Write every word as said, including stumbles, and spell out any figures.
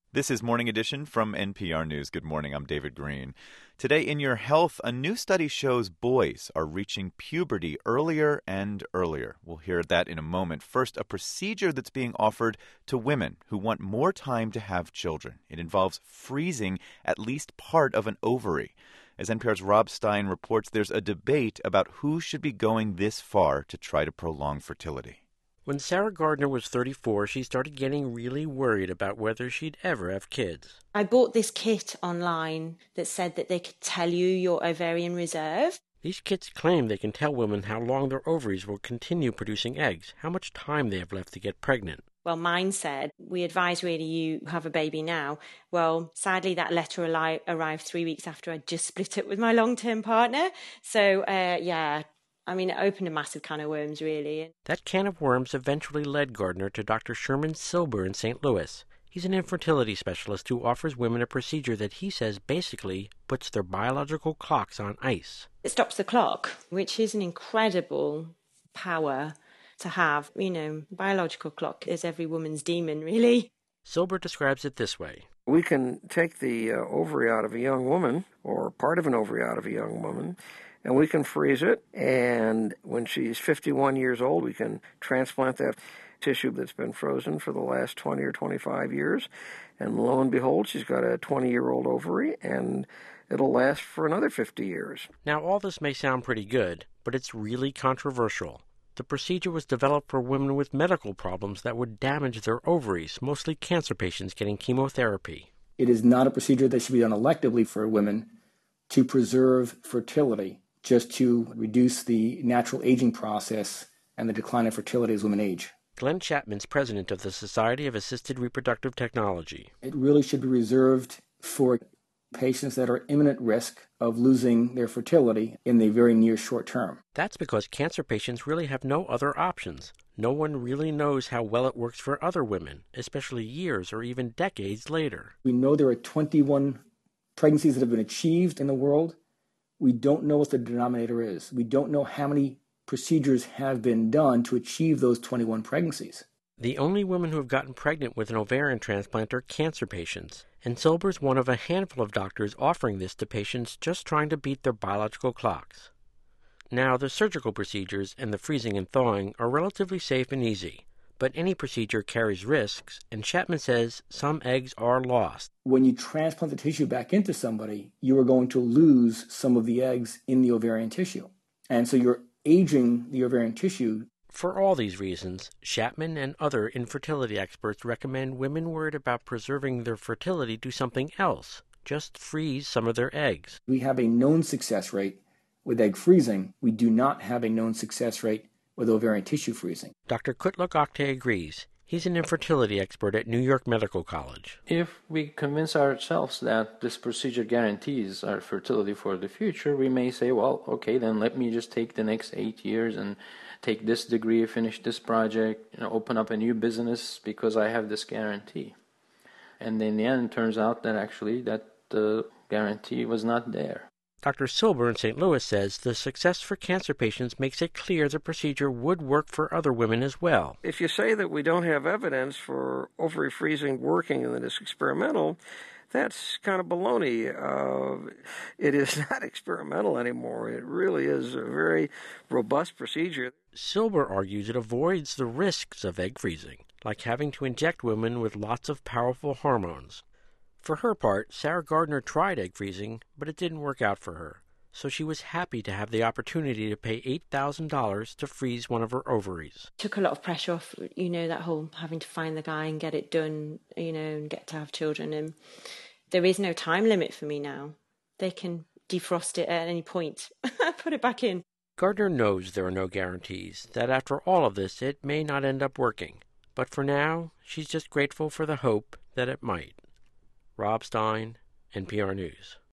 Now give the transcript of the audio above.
This is Morning Edition from N P R News. Good morning, I'm David Green. Today in Your Health, a new study shows boys are reaching puberty earlier and earlier. We'll hear that in a moment. First, a procedure that's being offered to women who want more time to have children. It involves freezing at least part of an ovary. As N P R's Rob Stein reports, there's a debate about who should be going this far to try to prolong fertility. When Sarah Gardner was thirty-four, she started getting really worried about whether she'd ever have kids. I bought this kit online that said that they could tell you your ovarian reserve. These kits claim they can tell women how long their ovaries will continue producing eggs, how much time they have left to get pregnant. Well, mine said, we advise really you have a baby now. Well, sadly, that letter ali- arrived three weeks after I'd just split up with my long-term partner. So, uh, yeah... I mean, it opened a massive can of worms, really. That can of worms eventually led Gardner to Doctor Sherman Silber in Saint Louis. He's an infertility specialist who offers women a procedure that he says basically puts their biological clocks on ice. It stops the clock, which is an incredible power to have. You know, biological clock is every woman's demon, really. Silber describes it this way. We can take the uh, ovary out of a young woman, or part of an ovary out of a young woman, and we can freeze it, and when she's fifty-one years old, we can transplant that tissue that's been frozen for the last twenty or twenty-five years, and lo and behold, she's got a twenty-year-old ovary, and it'll last for another fifty years. Now, all this may sound pretty good, but it's really controversial. The procedure was developed for women with medical problems that would damage their ovaries, mostly cancer patients getting chemotherapy. It is not a procedure that should be done electively for women to preserve fertility, just to reduce the natural aging process and the decline in fertility as women age. Glenn Chapman's president of the Society of Assisted Reproductive Technology. It really should be reserved for patients that are imminent risk of losing their fertility in the very near short term. That's because cancer patients really have no other options. No one really knows how well it works for other women, especially years or even decades later. We know there are twenty-one pregnancies that have been achieved in the world. We don't know what the denominator is. We don't know how many procedures have been done to achieve those twenty-one pregnancies. The only women who have gotten pregnant with an ovarian transplant are cancer patients, and Silber's one of a handful of doctors offering this to patients just trying to beat their biological clocks. Now, the surgical procedures and the freezing and thawing are relatively safe and easy, but any procedure carries risks, and Chapman says some eggs are lost. When you transplant the tissue back into somebody, you are going to lose some of the eggs in the ovarian tissue. And so you're aging the ovarian tissue. For all these reasons, Chapman and other infertility experts recommend women worried about preserving their fertility do something else. Just freeze some of their eggs. We have a known success rate with egg freezing. We do not have a known success rate with ovarian tissue freezing. Doctor Kutluk Okte agrees. He's an infertility expert at New York Medical College. If we convince ourselves that this procedure guarantees our fertility for the future, we may say, well, okay, then let me just take the next eight years and take this degree, finish this project, you know, open up a new business because I have this guarantee. And in the end, it turns out that actually that the guarantee was not there. Doctor Silber in Saint Louis says the success for cancer patients makes it clear the procedure would work for other women as well. If you say that we don't have evidence for ovary freezing working and that it's experimental, that's kind of baloney. Uh, it is not experimental anymore. It really is a very robust procedure. Silber argues it avoids the risks of egg freezing, like having to inject women with lots of powerful hormones. For her part, Sarah Gardner tried egg freezing, but it didn't work out for her. So she was happy to have the opportunity to pay eight thousand dollars to freeze one of her ovaries. Took a lot of pressure off, you know, that whole having to find the guy and get it done, you know, and get to have children. And there is no time limit for me now. They can defrost it at any point, put it back in. Gardner knows there are no guarantees, that after all of this it may not end up working. But for now, she's just grateful for the hope that it might. Rob Stein, N P R News.